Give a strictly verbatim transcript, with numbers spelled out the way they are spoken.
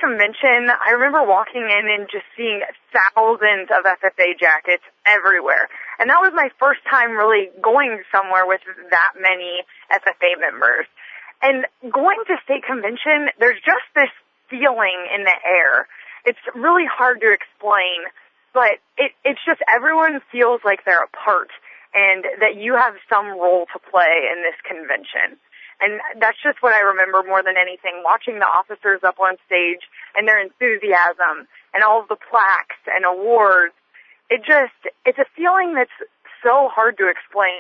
convention, I remember walking in and just seeing thousands of F F A jackets everywhere. And that was my first time really going somewhere with that many F F A members. And going to state convention, there's just this feeling in the air. It's really hard to explain, but it, it's just everyone feels like they're a part and that you have some role to play in this convention. And that's just what I remember more than anything, watching the officers up on stage and their enthusiasm and all of the plaques and awards. It just, it's a feeling that's so hard to explain.